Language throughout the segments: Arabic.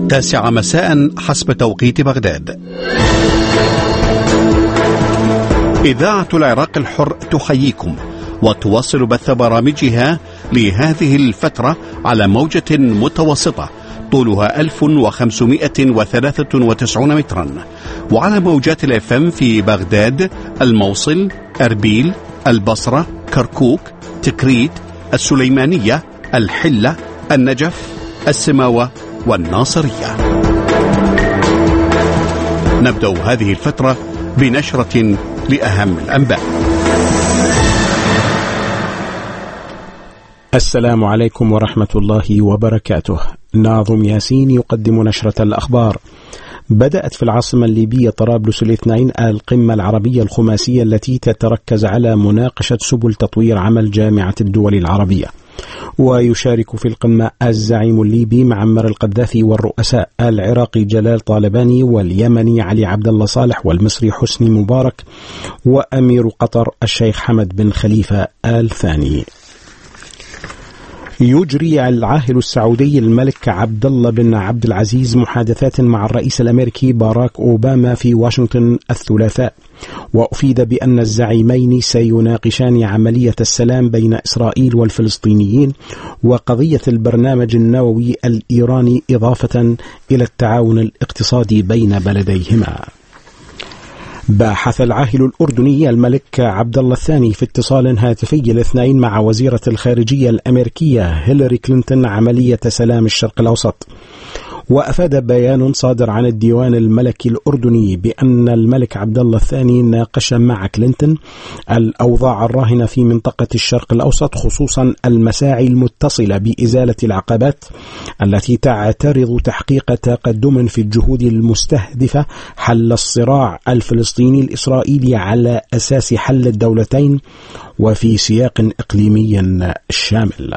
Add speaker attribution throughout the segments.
Speaker 1: 9 مساء حسب توقيت بغداد. إذاعة العراق الحر تحييكم وتواصل بث برامجها لهذه الفترة على موجة متوسطة طولها 1593 مترا، وعلى موجات الFM في بغداد، الموصل، أربيل، البصرة، كركوك، تكريت، السليمانية، الحلة، النجف، السماوة والناصرية. نبدأ هذه الفترة بنشرة لأهم الأنباء.
Speaker 2: السلام عليكم ورحمة الله وبركاته. ناظم ياسين يقدم نشرة الأخبار. بدأت في العاصمة الليبية طرابلس الاثنين القمة العربية الخماسية التي تتركز على مناقشة سبل تطوير عمل جامعة الدول العربية. ويشارك في القمة الزعيم الليبي معمر القذافي والرؤساء العراقي جلال طالباني واليمني علي عبد الله صالح والمصري حسني مبارك وأمير قطر الشيخ حمد بن خليفة آل ثاني. يجري العاهل السعودي الملك عبد الله بن عبد العزيز محادثات مع الرئيس الأمريكي باراك أوباما في واشنطن الثلاثاء، وأفيد بأن الزعيمين سيناقشان عملية السلام بين إسرائيل والفلسطينيين وقضية البرنامج النووي الإيراني، إضافة إلى التعاون الاقتصادي بين بلديهما. باحث العاهل الأردني الملك عبد الله الثاني في اتصال هاتفي الاثنين مع وزيرة الخارجية الأمريكية هيلاري كلينتون عملية سلام الشرق الأوسط. وأفاد بيان صادر عن الديوان الملكي الأردني بأن الملك عبد الله الثاني ناقش مع كلينتون الأوضاع الراهنة في منطقة الشرق الأوسط، خصوصا المساعي المتصلة بإزالة العقبات التي تعترض تحقيق تقدم في الجهود المستهدفة حل الصراع الفلسطيني الإسرائيلي على أساس حل الدولتين وفي سياق إقليمي شامل.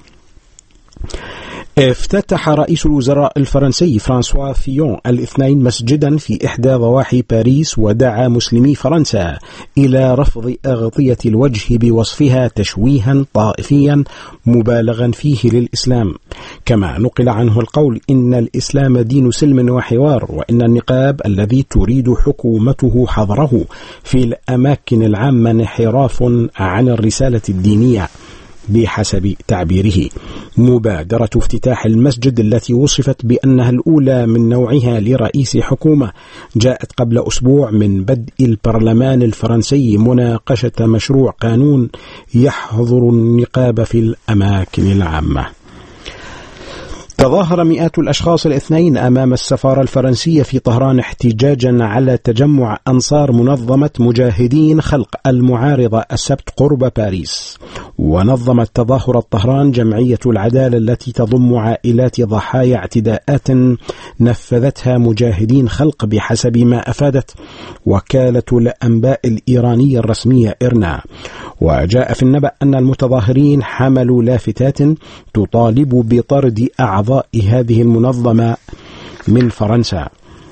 Speaker 2: افتتح رئيس الوزراء الفرنسي فرانسوا فيون الاثنين مسجدا في إحدى ضواحي باريس، ودعا مسلمي فرنسا إلى رفض أغطية الوجه بوصفها تشويها طائفيا مبالغا فيه للإسلام. كما نقل عنه القول إن الإسلام دين سلم وحوار، وإن النقاب الذي تريد حكومته حظره في الأماكن العامة انحراف عن الرسالة الدينية بحسب تعبيره. مبادرة افتتاح المسجد التي وصفت بأنها الأولى من نوعها لرئيس حكومة جاءت قبل أسبوع من بدء البرلمان الفرنسي مناقشة مشروع قانون يحظر النقاب في الأماكن العامة. تظاهر مئات الأشخاص الاثنين أمام السفارة الفرنسية في طهران احتجاجا على تجمع أنصار منظمة مجاهدين خلق المعارضة السبت قرب باريس. ونظمت تظاهر طهران جمعية العدالة التي تضم عائلات ضحايا اعتداءات نفذتها مجاهدين خلق بحسب ما أفادت وكالة الأنباء الإيرانية الرسمية إرنا. وجاء في النبأ أن المتظاهرين حملوا لافتات تطالب بطرد أعضاء هذه المنظمة من فرنسا.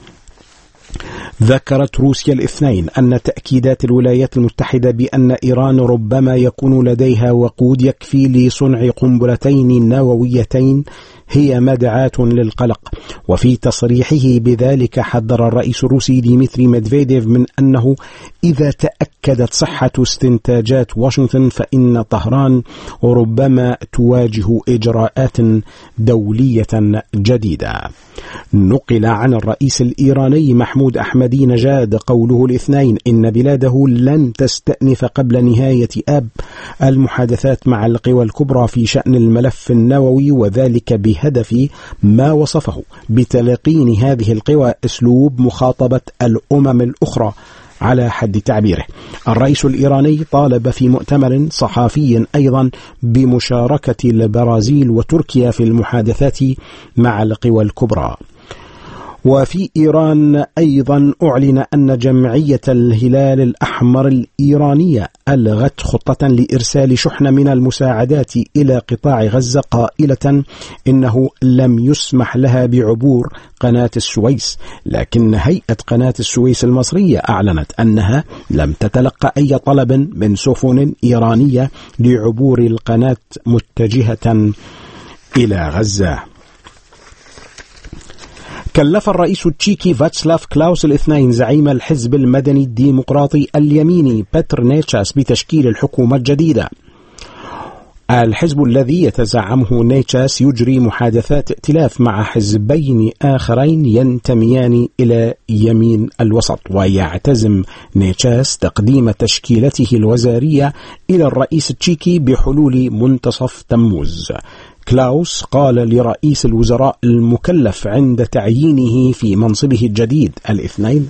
Speaker 2: ذكرت روسيا الاثنين أن تأكيدات الولايات المتحدة بأن إيران ربما يكون لديها وقود يكفي لصنع قنبلتين نوويتين هي مدعاة للقلق. وفي تصريحه بذلك حذر الرئيس الروسي ديمتري ميدفيديف من أنه إذا تأكدت صحة استنتاجات واشنطن فإن طهران ربما تواجه إجراءات دولية جديدة. نقل عن الرئيس الإيراني محمود أحمدي نژاد قوله الاثنين إن بلاده لن تستأنف قبل نهاية آب المحادثات مع القوى الكبرى في شأن الملف النووي، وذلك بهدف ما وصفه بتلقين هذه القوى أسلوب مخاطبة الأمم الأخرى على حد تعبيره. الرئيس الإيراني طالب في مؤتمر صحفي أيضا بمشاركة البرازيل وتركيا في المحادثات مع القوى الكبرى. وفي إيران أيضا أعلن أن جمعية الهلال الأحمر الإيرانية ألغت خطة لإرسال شحنة من المساعدات إلى قطاع غزة، قائلة إنه لم يسمح لها بعبور قناة السويس، لكن هيئة قناة السويس المصرية أعلنت أنها لم تتلقى أي طلب من سفن إيرانية لعبور القناة متجهة إلى غزة. كلف الرئيس التشيكي فاتسلاف كلاوس الاثنين زعيم الحزب المدني الديمقراطي اليميني بيتر نيتشاس بتشكيل الحكومة الجديدة. الحزب الذي يتزعمه نيتشاس يجري محادثات ائتلاف مع حزبين آخرين ينتميان إلى يمين الوسط، ويعتزم نيتشاس تقديم تشكيلته الوزارية إلى الرئيس التشيكي بحلول منتصف تموز. كلاوس قال لرئيس الوزراء المكلف عند تعيينه في منصبه الجديد الاثنين: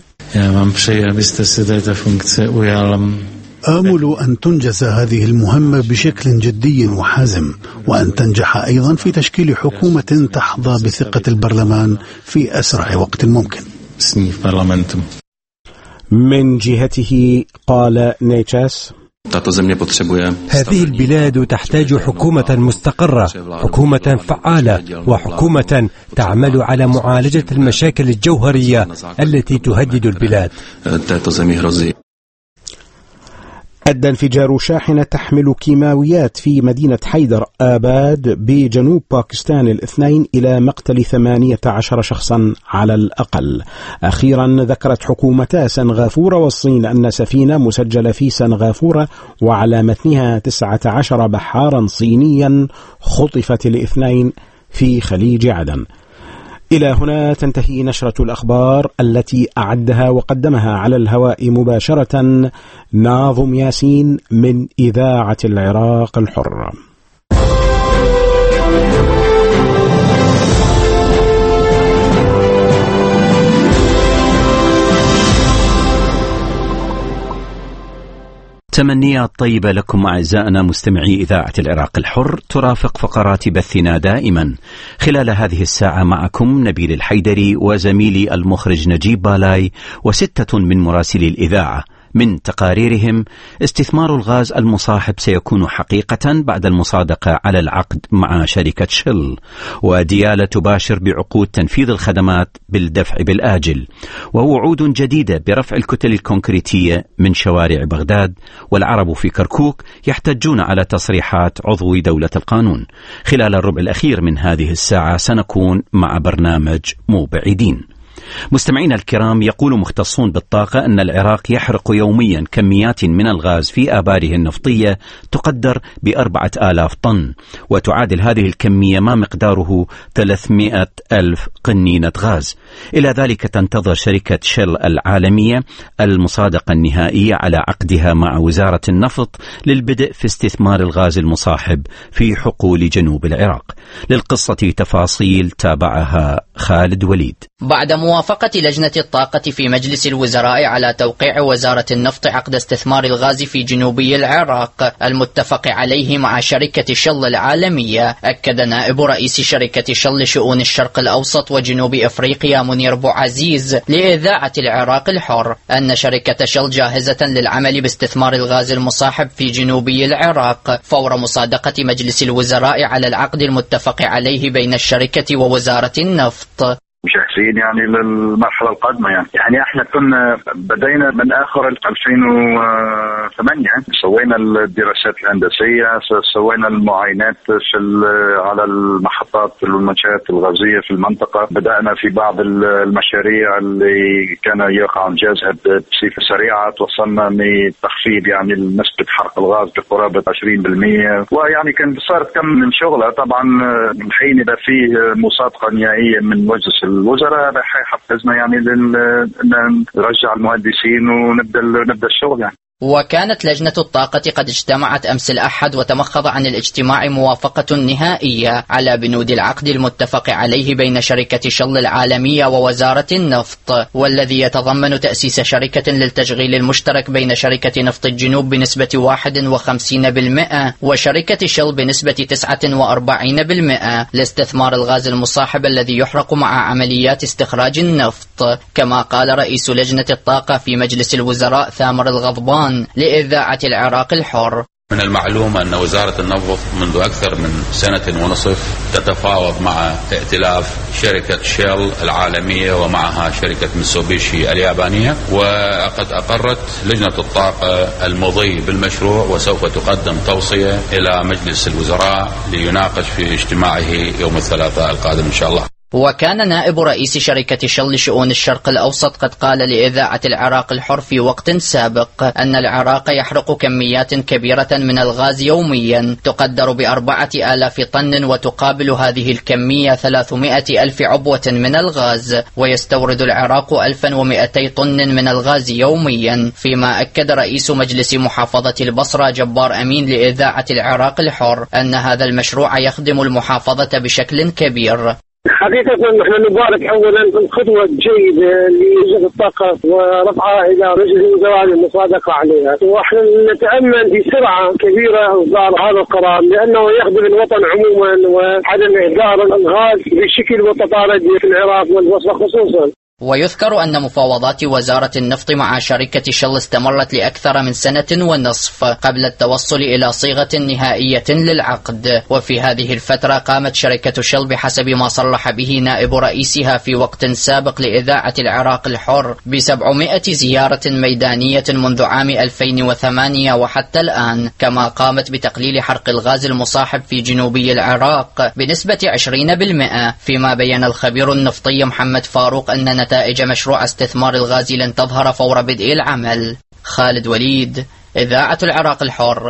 Speaker 3: آمل أن تنجز هذه المهمة بشكل جدي وحازم، وأن تنجح أيضا في تشكيل حكومة تحظى بثقة البرلمان في أسرع وقت ممكن.
Speaker 2: من جهته قال نيتشاس:
Speaker 4: هذه البلاد تحتاج حكومة مستقرة، حكومة فعالة، وحكومة تعمل على معالجة المشاكل الجوهرية التي تهدد البلاد.
Speaker 2: أدى انفجار شاحنة تحمل كيماويات في مدينة حيدر آباد بجنوب باكستان الاثنين إلى مقتل 18 شخصا على الأقل. أخيرا ذكرت حكومتا سنغافورة والصين أن سفينة مسجلة في سنغافورة وعلى متنها 19 بحارا صينيا خطفت الاثنين في خليج عدن. إلى هنا تنتهي نشرة الأخبار التي أعدها وقدمها على الهواء مباشرة ناظم ياسين من إذاعة العراق الحر.
Speaker 5: تمنيات طيبة لكم أعزائنا مستمعي إذاعة العراق الحر، ترافق فقرات بثنا دائما. خلال هذه الساعة معكم نبيل الحيدري وزميلي المخرج نجيب بالاي وستة من مراسلي الإذاعة. من تقاريرهم: استثمار الغاز المصاحب سيكون حقيقة بعد المصادقة على العقد مع شركة شل، وديالة تباشر بعقود تنفيذ الخدمات بالدفع بالآجل، ووعود جديدة برفع الكتل الكونكريتية من شوارع بغداد، والعرب في كركوك يحتجون على تصريحات عضو دولة القانون. خلال الربع الأخير من هذه الساعة سنكون مع برنامج مو بعيدين. مستمعينا الكرام، يقول مختصون بالطاقة أن العراق يحرق يوميا كميات من الغاز في آباره النفطية تقدر ب4,000 طن، وتعادل هذه الكمية ما مقداره 300,000 قنينة غاز. إلى ذلك تنتظر شركة شل العالمية المصادقة النهائية على عقدها مع وزارة النفط للبدء في استثمار الغاز المصاحب في حقول جنوب العراق. للقصة تفاصيل تابعها خالد وليد.
Speaker 6: بعد موافقة لجنة الطاقة في مجلس الوزراء على توقيع وزارة النفط عقد استثمار الغاز في جنوبي العراق المتفق عليه مع شركة شل العالمية، أكد نائب رئيس شركة شل لشؤون الشرق الأوسط وجنوب أفريقيا منير بوعزيز لإذاعة العراق الحر أن شركة شل جاهزة للعمل باستثمار الغاز المصاحب في جنوبي العراق فور مصادقة مجلس الوزراء على العقد المتفق عليه بين الشركة ووزارة النفط.
Speaker 7: مجهزين يعني للمرحلة القادمة. يعني احنا كنا بدينا من آخر 2008 سوينا الدراسات الهندسية، سوينا المعاينات على المحطات والمنشآت الغازية في المنطقة، بدأنا في بعض المشاريع اللي كان يقع إنجازها بصفة سريعة، توصلنا لتخفيض يعني نسبة حرق الغاز بقرابة 20%، ويعني كان صارت كم من شغلة. طبعا الحين إذا في مصادقة نهائية من مجلس الوزراء راح يحفزنا يعني نرجع المهندسين ونبدأ الشغل يعني.
Speaker 6: وكانت لجنة الطاقة قد اجتمعت أمس الأحد وتمخض عن الاجتماع موافقة نهائية على بنود العقد المتفق عليه بين شركة شل العالمية ووزارة النفط، والذي يتضمن تأسيس شركة للتشغيل المشترك بين شركة نفط الجنوب بنسبة 51% وشركة شل بنسبة 49% لاستثمار الغاز المصاحب الذي يحرق مع عمليات استخراج النفط. كما قال رئيس لجنة الطاقة في مجلس الوزراء ثامر الغضبان لإذاعة العراق الحر:
Speaker 8: من المعلوم أن وزارة النفط منذ أكثر من سنة ونصف تتفاوض مع ائتلاف شركة شيل العالمية ومعها شركة ميتسوبيشي اليابانية، وقد أقرت لجنة الطاقة المضي بالمشروع وسوف تقدم توصية إلى مجلس الوزراء ليناقش في اجتماعه يوم الثلاثاء القادم إن شاء الله.
Speaker 6: وكان نائب رئيس شركة شل لشؤون الشرق الأوسط قد قال لإذاعة العراق الحر في وقت سابق أن العراق يحرق كميات كبيرة من الغاز يوميا تقدر ب4,000 طن، وتقابل هذه الكمية 300,000 عبوة من الغاز، ويستورد العراق 1200 طن من الغاز يوميا. فيما أكد رئيس مجلس محافظة البصرة جبار أمين لإذاعة العراق الحر أن هذا المشروع يخدم المحافظة بشكل كبير.
Speaker 9: حقيقة نحن نبارك أولا الخطوة الجيدة لوزارة الطاقة ورفعها إلى مجلس الوزراء للمصادقة عليها، ونحن نتأمل بسرعة كبيرة إصدار هذا القرار لأنه يخدم الوطن عموما وعدم إهدار الغاز بشكل متطارد في العراق والبصرة خصوصا.
Speaker 6: ويذكر أن مفاوضات وزارة النفط مع شركة شل استمرت لأكثر من 1.5 سنة قبل التوصل إلى صيغة نهائية للعقد. وفي هذه الفترة قامت شركة شل بحسب ما صرح به نائب رئيسها في وقت سابق لإذاعة العراق الحر ب700 زيارة ميدانية منذ عام 2008 وحتى الآن، كما قامت بتقليل حرق الغاز المصاحب في جنوبي العراق بنسبة 20%. فيما بين الخبير النفطي محمد فاروق أن نتائج مشروع استثمار الغاز لن تظهر فور بدء العمل. خالد وليد، إذاعة العراق الحر،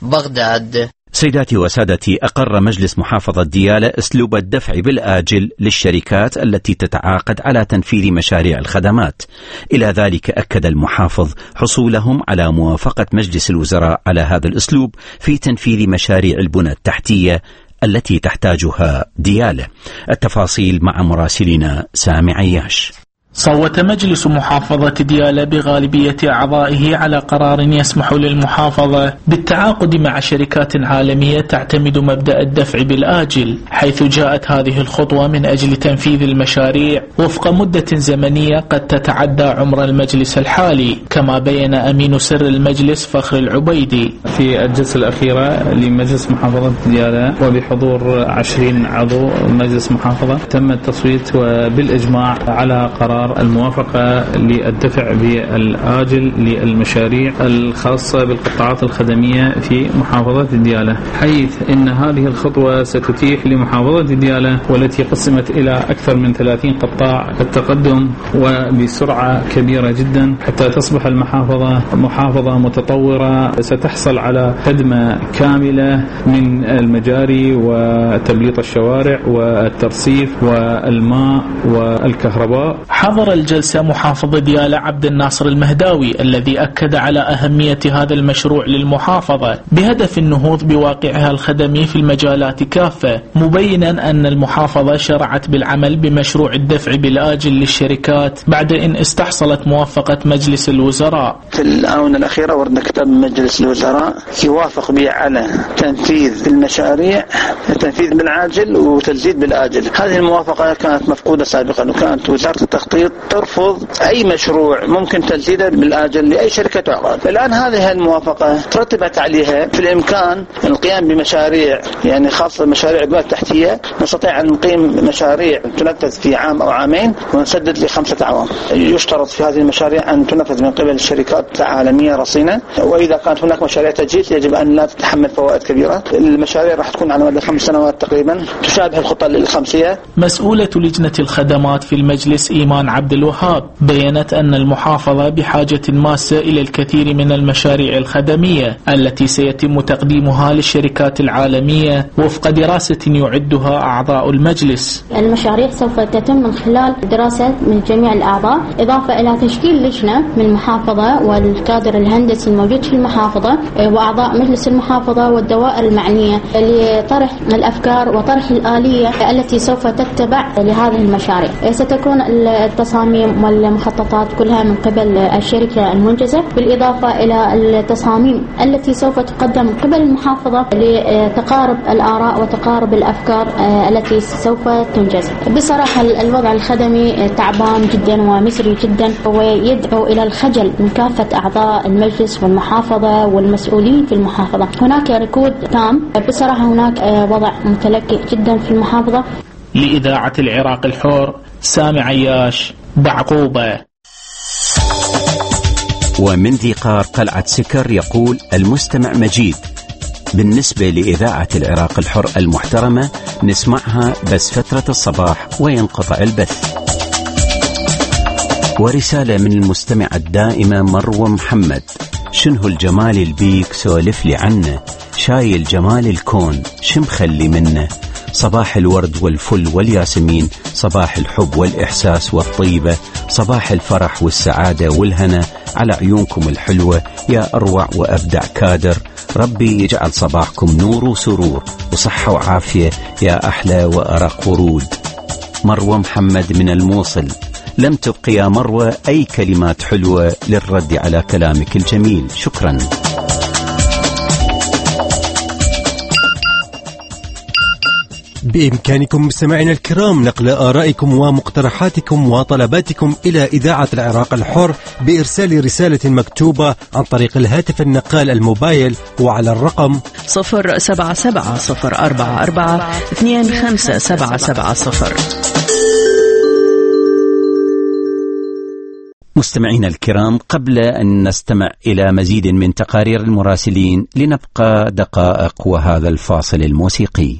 Speaker 6: بغداد.
Speaker 5: سيداتي وسادتي، أقر مجلس محافظة ديالى أسلوب الدفع بالآجل للشركات التي تتعاقد على تنفيذ مشاريع الخدمات. إلى ذلك أكد المحافظ حصولهم على موافقة مجلس الوزراء على هذا الأسلوب في تنفيذ مشاريع البنى التحتية التي تحتاجها ديالى. التفاصيل مع مراسلنا سامي عياش.
Speaker 10: صوت مجلس محافظة ديالى بغالبية أعضائه على قرار يسمح للمحافظة بالتعاقد مع شركات عالمية تعتمد مبدأ الدفع بالآجل، حيث جاءت هذه الخطوة من أجل تنفيذ المشاريع وفق مدة زمنية قد تتعدى عمر المجلس الحالي، كما بين أمين سر المجلس فخر العبيدي.
Speaker 11: في الجلسة الأخيرة لمجلس محافظة ديالى وبحضور 20 عضو مجلس محافظة تم التصويت بالإجماع على قرار الموافقة للدفع بالآجل للمشاريع الخاصة بالقطاعات الخدمية في محافظة ديالى، حيث إن هذه الخطوة ستتيح لمحافظة ديالى والتي قسمت إلى أكثر من 30 قطاع التقدم وبسرعة كبيرة جدا حتى تصبح المحافظة محافظة متطورة ستحصل على خدمة كاملة من المجاري وتبليط الشوارع والترصيف والماء والكهرباء. حضر الجلسة محافظ ديالى عبد الناصر المهداوي الذي أكد على أهمية هذا المشروع للمحافظة بهدف النهوض بواقعها الخدمي في المجالات كافة، مبينا أن المحافظة شرعت بالعمل بمشروع الدفع بالآجل للشركات بعد أن استحصلت موافقة مجلس الوزراء.
Speaker 12: في الآونة الأخيرة ورد كتاب مجلس الوزراء يوافق به على تنفيذ المشاريع، تنفيذ بالعاجل وتجديد بالآجل. هذه الموافقة كانت مفقودة سابقا، وكانت وزارة التخطيط ترفض أي مشروع ممكن تجديده بالآجل لأي شركة تعقد. الآن هذه الموافقة ترتبت عليها في الإمكان القيام بمشاريع يعني خاصة بمشاريع البنى التحتية، نستطيع أن نقيم مشاريع تنفذ في عام أو عامين ونسدد ل5 أعوام. يشترط في هذه المشاريع أن تنفذ من قبل الشركات عالمية رصينة، وإذا كانت هناك مشاريع تجديد يجب أن لا تتحمل فوائد كبيرة. المشاريع راح تكون على مدى 5 سنوات تقريبا، تشابه الخطة الخمسية.
Speaker 10: مسؤولة لجنة الخدمات في المجلس إيمان عبد الوهاب بيّنت أن المحافظة بحاجة ماسة إلى الكثير من المشاريع الخدمية التي سيتم تقديمها للشركات العالمية وفق دراسة يعدها أعضاء المجلس.
Speaker 13: المشاريع سوف تتم من خلال دراسة من جميع الأعضاء، إضافة إلى تشكيل لجنة من المحافظة والكادر الهندسي الموجود في المحافظة وأعضاء مجلس المحافظة والدوائر المعنية لطرح الأفكار وطرح الآلية التي سوف تتبع لهذه المشاريع. ستكون التصاميم والمخططات كلها من قبل الشركة المنجزة، بالإضافة إلى التصاميم التي سوف تقدم من قبل المحافظة لتقارب الآراء وتقارب الأفكار التي سوف تنجز. بصراحة الوضع الخدمي تعبان جدا ومسري جدا، ويدعو إلى الخجل من كافة أعضاء المجلس والمحافظة والمسؤولين في المحافظة. هناك ركود تام، بصراحة هناك وضع متلكئ جدا في المحافظة.
Speaker 10: لإذاعة العراق الحر، سامي عياش، بعقوبة.
Speaker 5: ومن ذقار قلعة سكر يقول المستمع مجيد: بالنسبة لإذاعة العراق الحر المحترمة نسمعها بس فترة الصباح وينقطع البث. ورسالة من المستمعة الدائمة مروة محمد: شنه الجمال البيك سولف لي عنه، شايل جمال الكون شمخلي منه، صباح الورد والفل والياسمين، صباح الحب والإحساس والطيبة، صباح الفرح والسعادة والهنا على عيونكم الحلوة يا أروع وأبدع كادر، ربي يجعل صباحكم نور وسرور وصحة وعافية يا أحلى وأرق ورود. مروة محمد من الموصل. لم تبقي يا مروة أي كلمات حلوة للرد على كلامك الجميل، شكرا.
Speaker 4: بإمكانكم مستمعينا الكرام نقل آرائكم ومقترحاتكم وطلباتكم إلى إذاعة العراق الحر بإرسال رسالة مكتوبة عن طريق الهاتف النقال الموبايل وعلى الرقم
Speaker 14: 077-044-25770.
Speaker 5: مستمعينا الكرام، قبل أن نستمع إلى مزيد من تقارير المراسلين لنبقى دقائق وهذا الفاصل الموسيقي.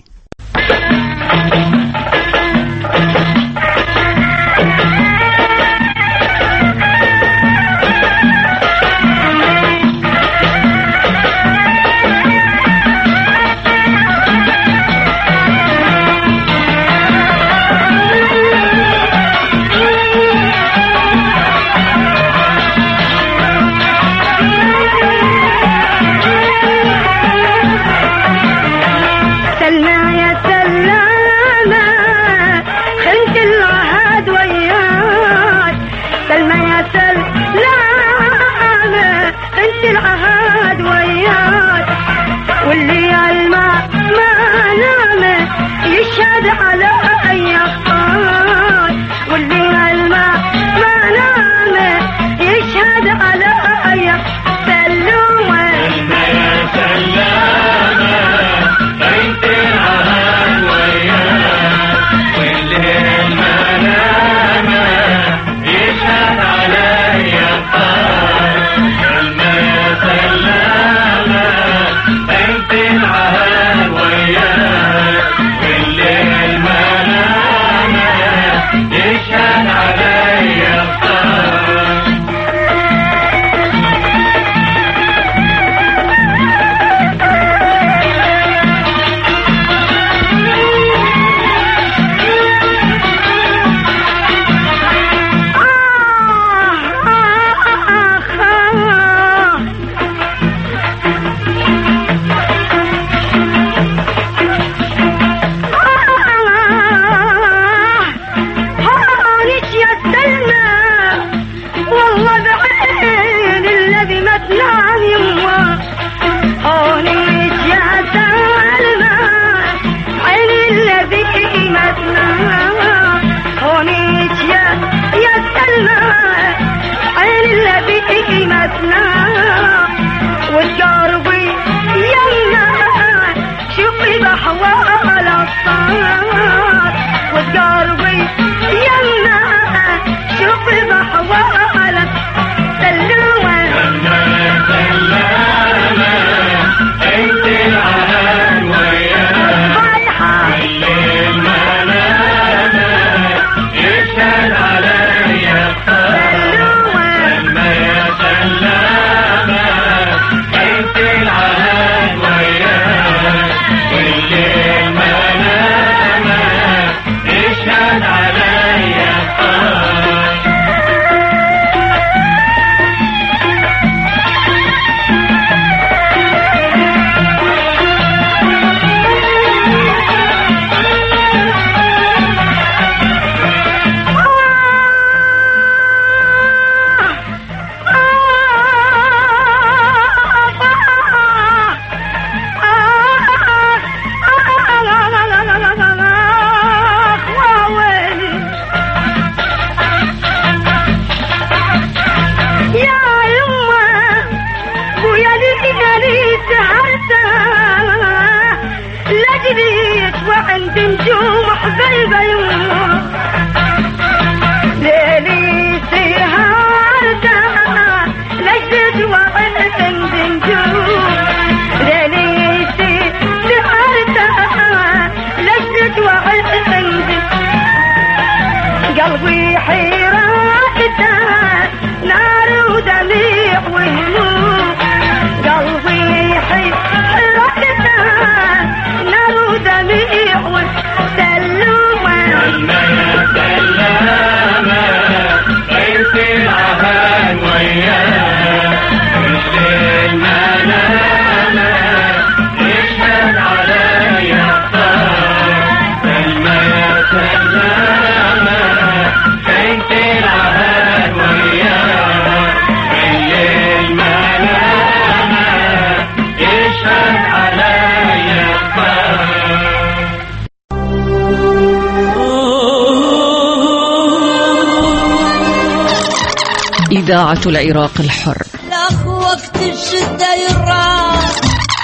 Speaker 14: إذاعة العراق الحر.
Speaker 15: لأخ وقت الشدة يراح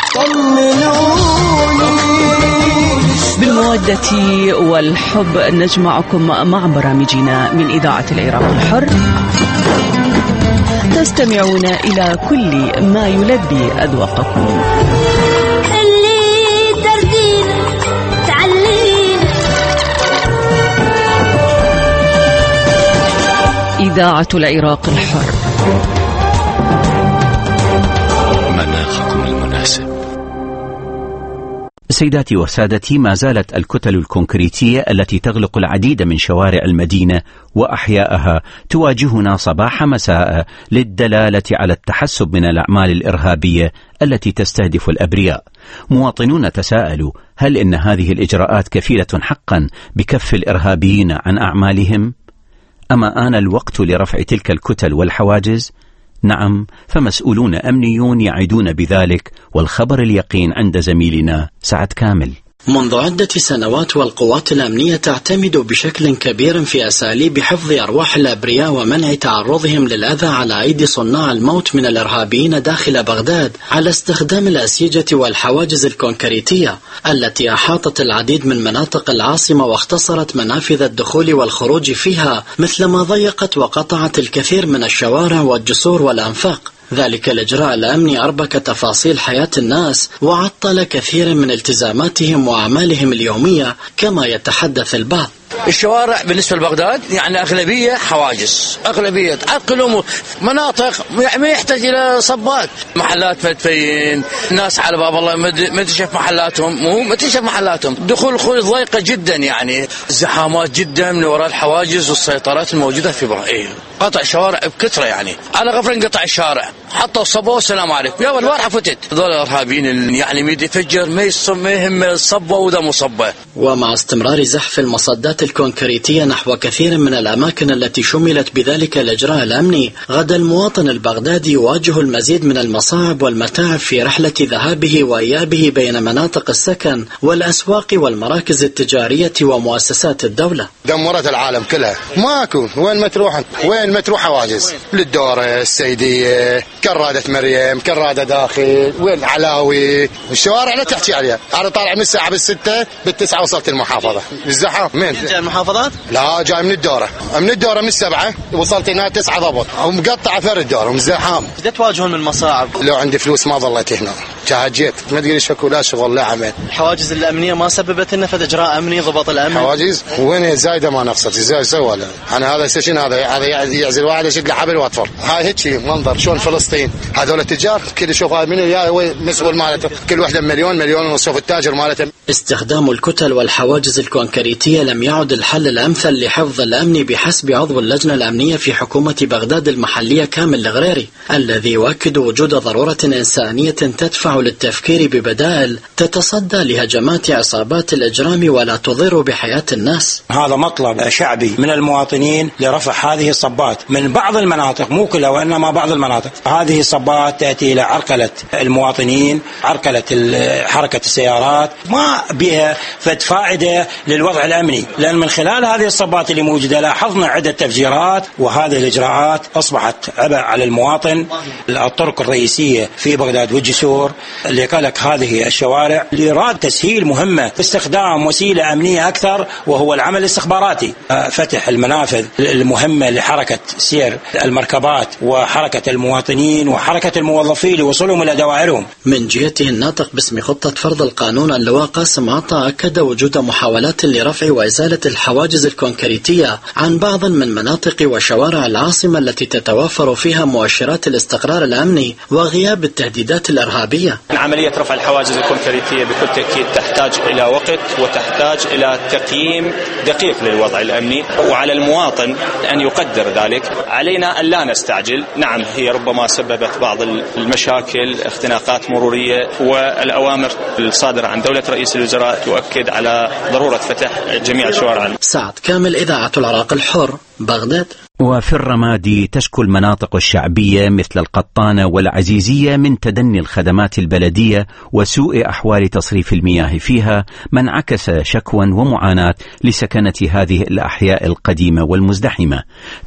Speaker 14: بالمودة والحب نجمعكم مع برامجنا من إذاعة العراق الحر. تستمعون إلى كل ما يلبي أذواقكم.
Speaker 15: اللي تردين تعلين
Speaker 14: إذاعة العراق الحر.
Speaker 5: مناخكم المناسب. سيداتي وسادتي، ما زالت الكتل الكونكريتية التي تغلق العديد من شوارع المدينة وأحيائها تواجهنا صباح مساء للدلالة على التحسب من الأعمال الإرهابية التي تستهدف الأبرياء. مواطنون تساءلوا: هل إن هذه الإجراءات كفيلة حقا بكف الإرهابيين عن أعمالهم؟ أما آن الوقت لرفع تلك الكتل والحواجز؟ نعم، فمسؤولون أمنيون يعدون بذلك، والخبر اليقين عند زميلنا سعد كامل.
Speaker 16: منذ عدة سنوات والقوات الأمنية تعتمد بشكل كبير في أساليب حفظ أرواح الأبرياء ومنع تعرضهم للأذى على أيدي صناع الموت من الإرهابيين داخل بغداد على استخدام الأسيجة والحواجز الكونكريتية التي أحاطت العديد من مناطق العاصمة واختصرت منافذ الدخول والخروج فيها، مثلما ضيقت وقطعت الكثير من الشوارع والجسور والأنفاق. ذلك الإجراء الأمني أربك تفاصيل حياة الناس وعطل كثير من التزاماتهم وأعمالهم اليومية كما يتحدث البعض.
Speaker 17: الشوارع بالنسبة لبغداد يعني أغلبية حواجز، أغلبية تعقلهم مناطق ما يحتاج إلى صبات، محلات مدفين، الناس على باب الله ما تشوف محلاتهم، ما تشوف محلاتهم، دخول الخروج ضيقة جدا، يعني زحامات جدا من وراء الحواجز والسيطرات الموجودة في بغداد. قطع شوارع بكثرة، يعني على غفر انقطع الشارع، حطوا صبوا السلام عليكم يا البارحة فتت. هذول الإرهابيين يعني ميد يفجر ما يهم الصبة وده مصبة.
Speaker 16: ومع استمرار زحف المصدات الكونكريتية نحو كثير من الأماكن التي شملت بذلك الإجراء الأمني، غدا المواطن البغدادي يواجه المزيد من المصاعب والمتاعب في رحلة ذهابه وإيابه بين مناطق السكن والأسواق والمراكز التجارية ومؤسسات الدولة.
Speaker 18: دمرت العالم كلها، ماكو وين ما تروح، وين ما تروح حواجز، للدورة، السيدية، كرادة مريم، كرادة داخل، وين علاوي، الشوارع لا تحكي عليها. أنا طالع من الساعة بالستة بالتسعة وصلت المحافظة. الزحام من
Speaker 19: المحافظات؟
Speaker 18: لا، جاي من الدورة من السبعة وصلت هنا 9 ضبط، ومقطع أثر الدورة ومزحام.
Speaker 19: إذا تواجهون من مصاعب؟
Speaker 18: لو عندي فلوس ما ظليت هنا، جيت ما تقولي شكو، لا شغل لا عمل.
Speaker 19: الحواجز الأمنية ما سببت لنا فد إجراء أمني ضبط الأمن؟
Speaker 18: حواجز وين زايدة ما نقصت، زايد سوى لا. أنا هذا سيشن، هذا يعزل واحد يشد له حبل واطفر. هاي هيك منظر شلون فلسطين، هذول التجار كل يشوف هذا من مسؤول مالته، كل وحدة مليون ونصف التاجر مالته.
Speaker 16: استخدام الكتل والحواجز الكونكريتية لم يعد الحل الأمثل لحفظ الأمن بحسب عضو اللجنة الأمنية في حكومة بغداد المحلية كامل الغريري، الذي يؤكد وجود ضرورة إنسانية تدفع للتفكير ببدائل تتصدى لهجمات عصابات الإجرام ولا تضر بحياة الناس.
Speaker 20: هذا مطلب شعبي من المواطنين لرفع هذه الصبات من بعض المناطق، مو كلها وإنما بعض المناطق. هذه الصبات تأتي إلى عرقلة المواطنين، عرقلة حركة السيارات، ما بها فد فائدة للوضع الأمني، لأن من خلال هذه الصبات اللي موجودة لاحظنا عدة تفجيرات، وهذه الإجراءات أصبحت عبء على المواطن. الطرق الرئيسية في بغداد والجسور اللي قالك هذه الشوارع لإرادة تسهيل مهمة باستخدام وسيلة أمنية أكثر، وهو العمل الاستخباراتي، فتح المنافذ المهمة لحركة سير المركبات وحركة المواطنين وحركة الموظفين لوصولهم إلى دوائرهم.
Speaker 16: من جهته الناطق باسم خطة فرض القانون اللواء قاسم عطا أكد وجود محاولات لرفع وإزالة الحواجز الكونكريتية عن بعض من مناطق وشوارع العاصمة التي تتوافر فيها مؤشرات الاستقرار الأمني وغياب التهديدات الإرهابية.
Speaker 21: عملية رفع الحواجز الكونكريتية بكل تأكيد تحتاج إلى وقت وتحتاج إلى تقييم دقيق للوضع الأمني، وعلى المواطن أن يقدر ذلك. علينا أن لا نستعجل. نعم، هي ربما سببت بعض المشاكل، اختناقات مرورية، والأوامر الصادرة عن دولة رئيس الوزراء تؤكد على ضرورة فتح جميع الشوارع.
Speaker 16: سعد كامل، إذاعة العراق الحر، بغداد.
Speaker 5: وفي الرمادي تشكو المناطق الشعبية مثل القطانة والعزيزية من تدني الخدمات البلدية وسوء أحوال تصريف المياه فيها، ما انعكس شكوى ومعاناة لسكنة هذه الأحياء القديمة والمزدحمة.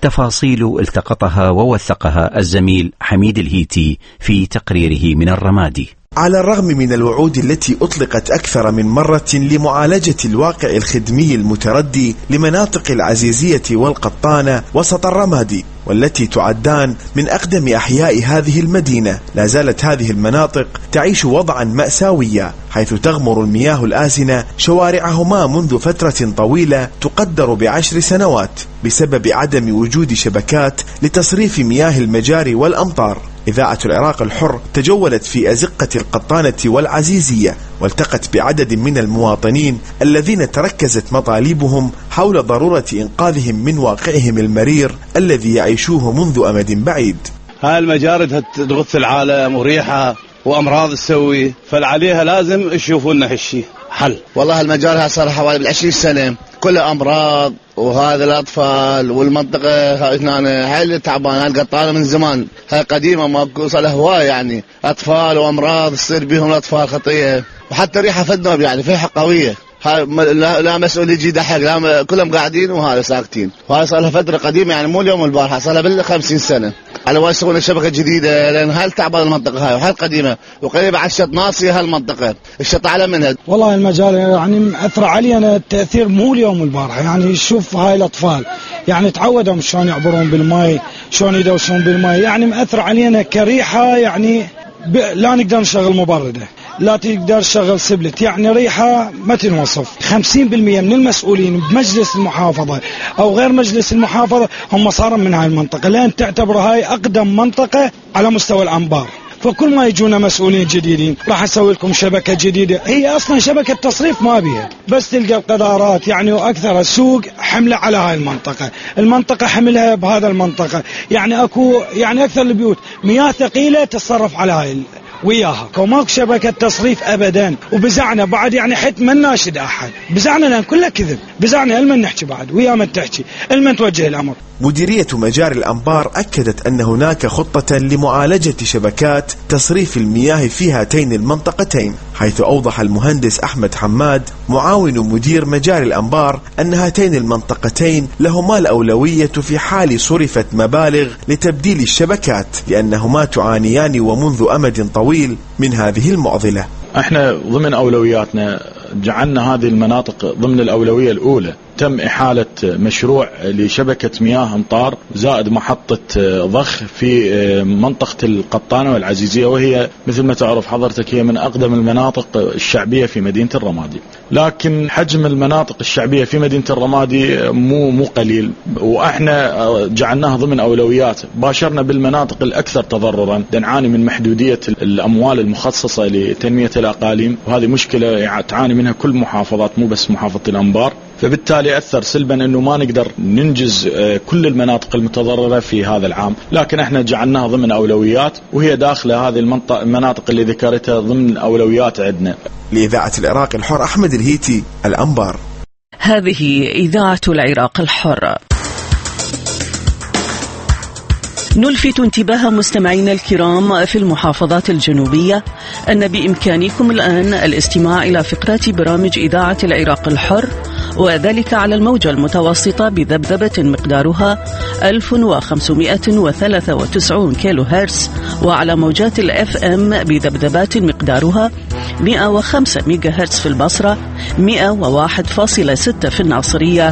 Speaker 5: تفاصيل التقطها ووثقها الزميل حميد الهيتي في تقريره من الرمادي.
Speaker 1: على الرغم من الوعود التي أطلقت أكثر من مرة لمعالجة الواقع الخدمي المتردي لمناطق العزيزية والقطانة وسط الرمادي، والتي تعدان من أقدم أحياء هذه المدينة، لا زالت هذه المناطق تعيش وضعا مأساويا، حيث تغمر المياه الآسنة شوارعهما منذ فترة طويلة تقدر ب10 سنوات بسبب عدم وجود شبكات لتصريف مياه المجاري والأمطار. إذاعة العراق الحر تجولت في أزقة القطانة والعزيزية، والتقت بعدد من المواطنين الذين تركزت مطالبهم حول ضرورة إنقاذهم من واقعهم المرير الذي يعيشوه منذ أمد بعيد.
Speaker 22: هاي المجاري تغث العالم وريحة وأمراض تسوي، فعليها لازم يشوفوا لنا هالشيء حل.
Speaker 23: والله المجاري صار حوالي 20 سنة كلها أمراض، وهذا الأطفال والمنطقة هاي اللي تعبانة. هاي القطانة من زمان هاي قديمة ماكو صار لها هواية، يعني أطفال وأمراض تصير بهم الأطفال خطية، وحتى ريحة فدنوب يعني فيها قوية. هاي لا مسؤول يجي دحق، لا كلهم قاعدين وهذا ساكتين. وهاي صار لها فترة قديمة، يعني مو اليوم البارحة، صار لها 50 سنة على ما يسوون شبكة جديدة، لأن هاي تعبان المنطقة هاي، وهاي قديمة وقريبة على الشط ناصية. هالمنطقة الشط أعلى منها.
Speaker 24: والله المجال يعني مأثر علينا التأثير مو اليوم البارحة، يعني شوف هاي الأطفال يعني تعودوا شلون يعبرون بالماء، شلون يدوسون بالماء، يعني مأثر علينا كريحة، يعني لا نقدر نشغل مبردة، لا تقدر تشغل سبلت، يعني ريحة ما تنوصف. 50% من المسؤولين بمجلس المحافظة أو غير مجلس المحافظة هم صاروا من هاي المنطقة، لأن تعتبر هاي أقدم منطقة على مستوى الأنبار. فكل ما يجونا مسؤولين جديدين راح أسوي لكم شبكة جديدة، هي أصلا شبكة تصريف ما بيها، بس تلقى القدارات يعني وأكثر السوق حملة على هاي المنطقة حملها بهذا المنطقة، يعني أكو يعني أكثر البيوت مياه ثقيلة تتصرف على هاي وياها، وماكو شبكة تصريف أبدا. وبزعنا بعد يعني حتى ما ناشد أحد، بزعنا لأن كله كذب، بزعنا المن نحكي بعد ويا من تحكي المن توجه الأمر.
Speaker 1: مديرية مجاري الأنبار أكدت أن هناك خطة لمعالجة شبكات تصريف المياه في هاتين المنطقتين، حيث أوضح المهندس أحمد حماد معاون مدير مجاري الأنبار أن هاتين المنطقتين لهما الأولوية في حال صرفت مبالغ لتبديل الشبكات، لأنهما تعانيان ومنذ أمد طويل من هذه المعضلة.
Speaker 22: احنا ضمن أولوياتنا جعلنا هذه المناطق ضمن الأولوية الأولى. تم إحالة مشروع لشبكة مياه أمطار زائد محطة ضخ في منطقة القطانة والعزيزية، وهي مثل ما تعرف حضرتك هي من أقدم المناطق الشعبية في مدينة الرمادي. لكن حجم المناطق الشعبية في مدينة الرمادي مو قليل، وإحنا جعلناها ضمن أولويات. باشرنا بالمناطق الأكثر تضررا، نعاني من محدودية الأموال المخصصة لتنمية الأقاليم، وهذه مشكلة تعاني منها كل محافظات مو بس محافظة الأنبار. فبالتالي أثر سلبا أنه ما نقدر ننجز كل المناطق المتضررة في هذا العام، لكن احنا جعلناها ضمن أولويات، وهي داخلة هذه المناطق اللي ذكرتها ضمن أولويات عندنا.
Speaker 1: لإذاعة العراق الحر أحمد الهيتي، الأنبار.
Speaker 14: هذه إذاعة العراق الحر. نلفت انتباه مستمعينا الكرام في المحافظات الجنوبية أن بإمكانكم الآن الاستماع إلى فقرات برامج إذاعة العراق الحر، وذلك على الموجة المتوسطة بذبذبة مقدارها 1593 كيلو هرتز، وعلى موجات الأف أم بذبذبات مقدارها 105 ميجا هرتز في البصرة، 101.6 في الناصرية،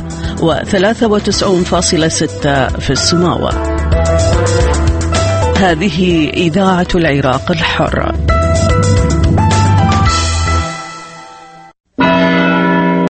Speaker 14: و93.6 في السماوة. هذه إذاعة العراق الحر.